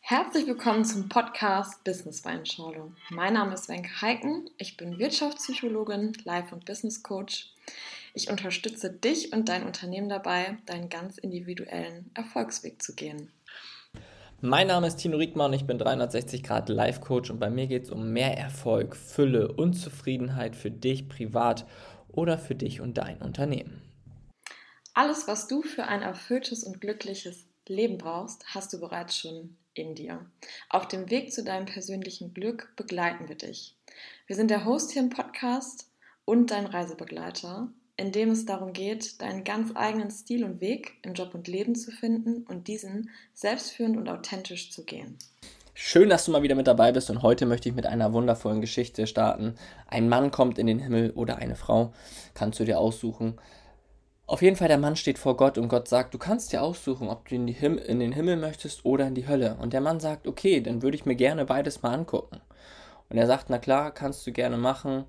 Herzlich willkommen zum Podcast Business Weinschorle. Mein Name ist Wenke Heiken, ich bin Wirtschaftspsychologin, Life- und Business Coach. Ich unterstütze dich und dein Unternehmen dabei, deinen ganz individuellen Erfolgsweg zu gehen. Mein Name ist Tino Riekmann, ich bin 360 Grad Life Coach und bei mir geht es um mehr Erfolg, Fülle und Zufriedenheit für dich privat oder für dich und dein Unternehmen. Alles, was du für ein erfülltes und glückliches Leben brauchst, hast du bereits schon in dir. Auf dem Weg zu deinem persönlichen Glück begleiten wir dich. Wir sind der Host hier im Podcast und dein Reisebegleiter, in dem es darum geht, deinen ganz eigenen Stil und Weg im Job und Leben zu finden und diesen selbstführend und authentisch zu gehen. Schön, dass du mal wieder mit dabei bist und heute möchte ich mit einer wundervollen Geschichte starten. Ein Mann kommt in den Himmel oder eine Frau, kannst du dir aussuchen. Auf jeden Fall, der Mann steht vor Gott und Gott sagt, du kannst dir aussuchen, ob du in den Himmel möchtest oder in die Hölle. Und der Mann sagt, okay, dann würde ich mir gerne beides mal angucken. Und er sagt, na klar, kannst du gerne machen.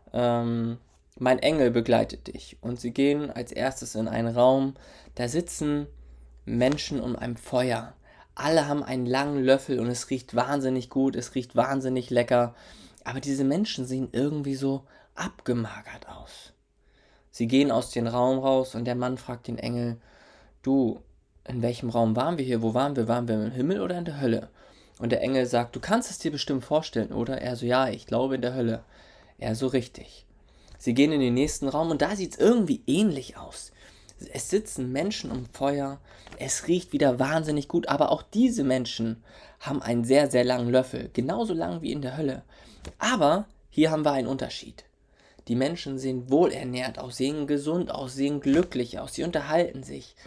Mein Engel begleitet dich. Und sie gehen als erstes in einen Raum, da sitzen Menschen um ein Feuer. Alle haben einen langen Löffel und es riecht wahnsinnig gut, es riecht wahnsinnig lecker. Aber diese Menschen sehen irgendwie so abgemagert aus. Sie gehen aus dem Raum raus und der Mann fragt den Engel, du, in welchem Raum waren wir hier? Wo waren wir? Waren wir im Himmel oder in der Hölle? Und der Engel sagt, du kannst es dir bestimmt vorstellen, oder? Er so, ja, ich glaube in der Hölle. Er so, richtig. Sie gehen in den nächsten Raum und da sieht es irgendwie ähnlich aus. Es sitzen Menschen um Feuer, es riecht wieder wahnsinnig gut, aber auch diese Menschen haben einen sehr, sehr langen Löffel, genauso lang wie in der Hölle. Aber hier haben wir einen Unterschied. Die Menschen sehen wohlernährt aus, sehen gesund aus, sehen glücklich aus, sie unterhalten sich.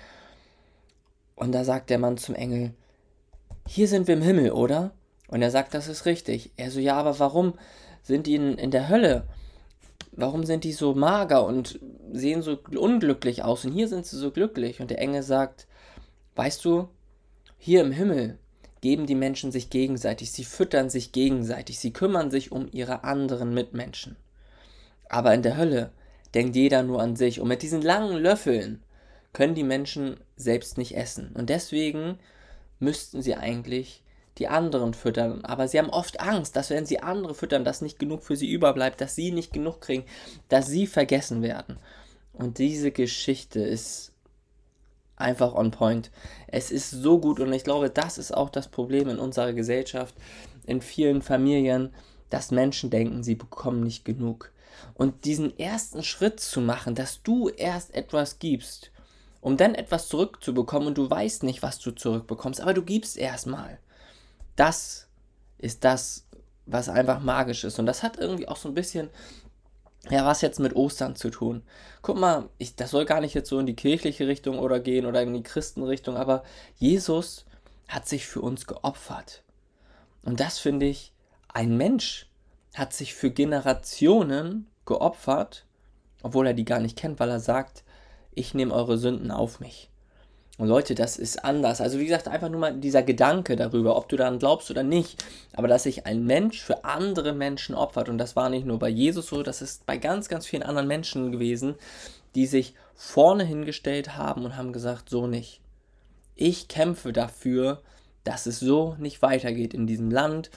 Und da sagt der Mann zum Engel, hier sind wir im Himmel, oder? Und er sagt, das ist richtig. Er so, ja, aber warum sind die in der Hölle? Warum sind die so mager und sehen so unglücklich aus? Und hier sind sie so glücklich. Und der Engel sagt, weißt du, hier im Himmel geben die Menschen sich gegenseitig, sie füttern sich gegenseitig, sie kümmern sich um ihre anderen Mitmenschen. Aber in der Hölle denkt jeder nur an sich. Und mit diesen langen Löffeln können die Menschen selbst nicht essen. Und deswegen müssten sie eigentlich die anderen füttern. Aber sie haben oft Angst, dass wenn sie andere füttern, dass nicht genug für sie überbleibt, dass sie nicht genug kriegen, dass sie vergessen werden. Und diese Geschichte ist einfach on point. Es ist so gut und ich glaube, das ist auch das Problem in unserer Gesellschaft, in vielen Familien, dass Menschen denken, sie bekommen nicht genug. Und diesen ersten Schritt zu machen, dass du erst etwas gibst, um dann etwas zurückzubekommen und du weißt nicht, was du zurückbekommst, aber du gibst erstmal. Das ist das, was einfach magisch ist. Und das hat irgendwie auch so ein bisschen, ja, was jetzt mit Ostern zu tun. Guck mal, das soll gar nicht jetzt so in die kirchliche Richtung oder gehen oder in die Christenrichtung, aber Jesus hat sich für uns geopfert. Und das finde ich, ein Mensch hat sich für Generationen geopfert, obwohl er die gar nicht kennt, weil er sagt, ich nehme eure Sünden auf mich. Und Leute, das ist anders. Also wie gesagt, einfach nur mal dieser Gedanke darüber, ob du daran glaubst oder nicht. Aber dass sich ein Mensch für andere Menschen opfert. Und das war nicht nur bei Jesus so, das ist bei ganz, ganz vielen anderen Menschen gewesen, die sich vorne hingestellt haben und haben gesagt, so nicht. Ich kämpfe dafür, dass es so nicht weitergeht in diesem Land,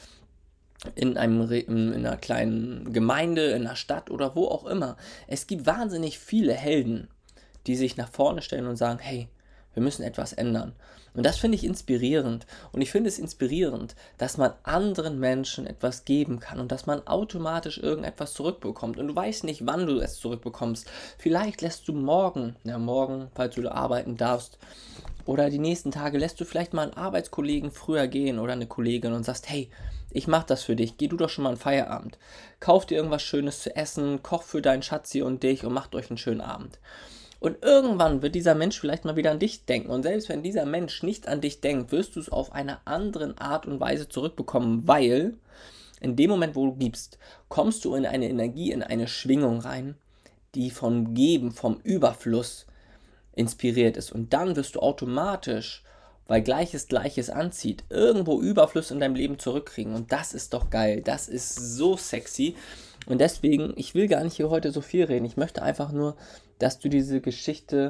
in einer kleinen Gemeinde, in einer Stadt oder wo auch immer. Es gibt wahnsinnig viele Helden, die sich nach vorne stellen und sagen, hey, wir müssen etwas ändern. Und das finde ich inspirierend. Und ich finde es inspirierend, dass man anderen Menschen etwas geben kann und dass man automatisch irgendetwas zurückbekommt. Und du weißt nicht, wann du es zurückbekommst. Vielleicht lässt du morgen, falls du arbeiten darfst, oder die nächsten Tage lässt du vielleicht mal einen Arbeitskollegen früher gehen oder eine Kollegin und sagst, hey, ich mach das für dich, geh du doch schon mal einen Feierabend. Kauf dir irgendwas Schönes zu essen, koch für deinen Schatzi und dich und macht euch einen schönen Abend. Und irgendwann wird dieser Mensch vielleicht mal wieder an dich denken. Und selbst wenn dieser Mensch nicht an dich denkt, wirst du es auf einer anderen Art und Weise zurückbekommen, weil in dem Moment, wo du gibst, kommst du in eine Energie, in eine Schwingung rein, die vom Geben, vom Überfluss inspiriert ist. Und dann wirst du automatisch, weil Gleiches Gleiches anzieht, irgendwo Überfluss in deinem Leben zurückkriegen. Und das ist doch geil. Das ist so sexy. Und deswegen, ich will gar nicht hier heute so viel reden. Ich möchte einfach nur, dass du diese Geschichte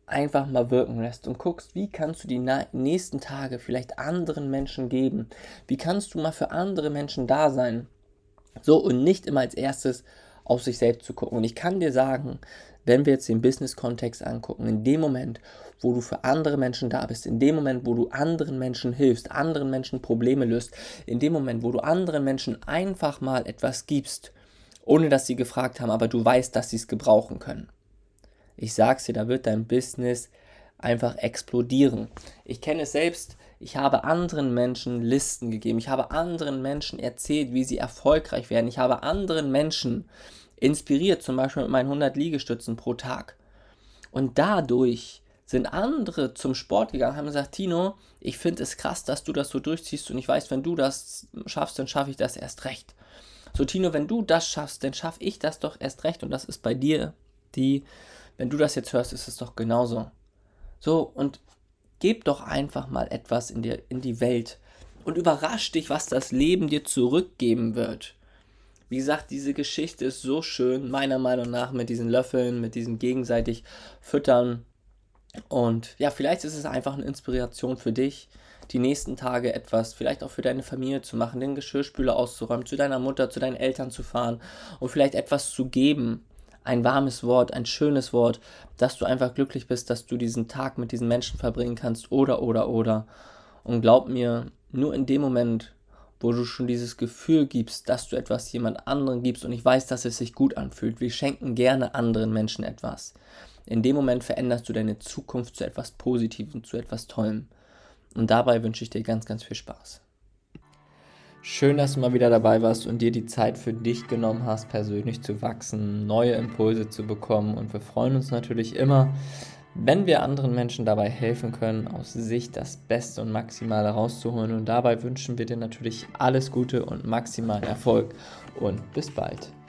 einfach mal wirken lässt und guckst, wie kannst du die nächsten Tage vielleicht anderen Menschen geben? Wie kannst du mal für andere Menschen da sein? So, und nicht immer als erstes auf sich selbst zu gucken. Und ich kann dir sagen, wenn wir jetzt den Business-Kontext angucken, in dem Moment, wo du für andere Menschen da bist, in dem Moment, wo du anderen Menschen hilfst, anderen Menschen Probleme löst, in dem Moment, wo du anderen Menschen einfach mal etwas gibst, ohne dass sie gefragt haben, aber du weißt, dass sie es gebrauchen können. Ich sag's dir, da wird dein Business einfach explodieren. Ich kenne es selbst, ich habe anderen Menschen Listen gegeben, ich habe anderen Menschen erzählt, wie sie erfolgreich werden, ich habe anderen Menschen inspiriert, zum Beispiel mit meinen 100 Liegestützen pro Tag. Und dadurch sind andere zum Sport gegangen, haben gesagt, Tino, ich finde es krass, dass du das so durchziehst und ich weiß, wenn du das schaffst, dann schaffe ich das erst recht. So Tino, wenn du das schaffst, dann schaffe ich das doch erst recht und das ist bei dir wenn du das jetzt hörst, ist es doch genauso. So, und gib doch einfach mal etwas in die Welt und überrasch dich, was das Leben dir zurückgeben wird. Wie gesagt, diese Geschichte ist so schön, meiner Meinung nach, mit diesen Löffeln, mit diesem gegenseitig Füttern. Und ja, vielleicht ist es einfach eine Inspiration für dich, die nächsten Tage etwas, vielleicht auch für deine Familie zu machen, den Geschirrspüler auszuräumen, zu deiner Mutter, zu deinen Eltern zu fahren und vielleicht etwas zu geben. Ein warmes Wort, ein schönes Wort, dass du einfach glücklich bist, dass du diesen Tag mit diesen Menschen verbringen kannst oder. Und glaub mir, nur in dem Moment, wo du schon dieses Gefühl gibst, dass du etwas jemand anderem gibst und ich weiß, dass es sich gut anfühlt, wir schenken gerne anderen Menschen etwas. In dem Moment veränderst du deine Zukunft zu etwas Positivem, zu etwas Tollem. Und dabei wünsche ich dir ganz, ganz viel Spaß. Schön, dass du mal wieder dabei warst und dir die Zeit für dich genommen hast, persönlich zu wachsen, neue Impulse zu bekommen. Und wir freuen uns natürlich immer, wenn wir anderen Menschen dabei helfen können, aus sich das Beste und Maximale rauszuholen. Und dabei wünschen wir dir natürlich alles Gute und maximalen Erfolg. Und bis bald.